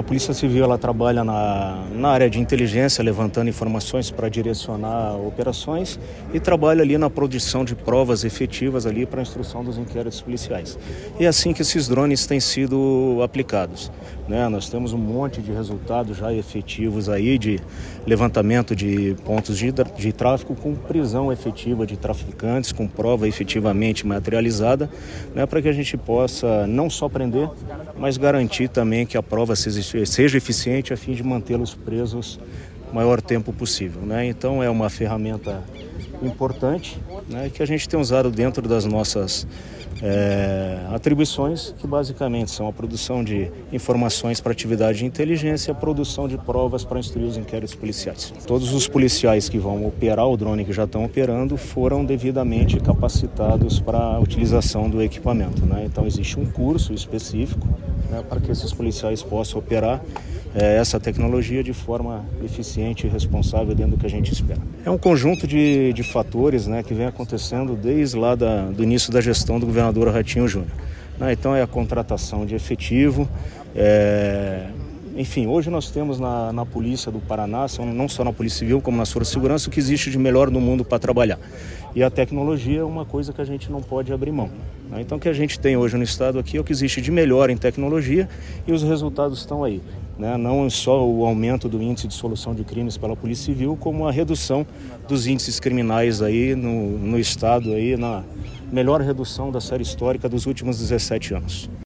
Polícia Civil ela trabalha na área de inteligência, levantando informações para direcionar operações e trabalha ali na produção de provas efetivas ali para a instrução dos inquéritos policiais. E é assim que esses drones têm sido aplicados, né? Nós temos um monte de resultados já efetivos aí de levantamento de pontos de tráfico com prisão efetiva de traficantes, com prova efetivamente materializada, né? Para que a gente possa não só prender, mas garantir também que a prova seja eficiente a fim de mantê-los presos o maior tempo possível, né? Então é uma ferramenta importante, né, que a gente tem usado dentro das nossas atribuições, que basicamente são a produção de informações para atividade de inteligência e a produção de provas para instruir os inquéritos policiais. Todos os policiais que vão operar o drone, que já estão operando, foram devidamente capacitados para a utilização do equipamento, né? Então existe um curso específico, né, para que esses policiais possam operar essa tecnologia de forma eficiente e responsável dentro do que a gente espera. É um conjunto de fatores, né, que vem acontecendo desde lá do início da gestão do governador Ratinho Júnior. Né? Então é a contratação de efetivo, enfim, hoje nós temos na Polícia do Paraná, não só na Polícia Civil, como na Força de Segurança, o que existe de melhor no mundo para trabalhar. E a tecnologia é uma coisa que a gente não pode abrir mão, né? Então o que a gente tem hoje no estado aqui é o que existe de melhor em tecnologia e os resultados estão aí, né? Não só o aumento do índice de solução de crimes pela Polícia Civil, como a redução dos índices criminais aí no estado, aí, na melhor redução da série histórica dos últimos 17 anos.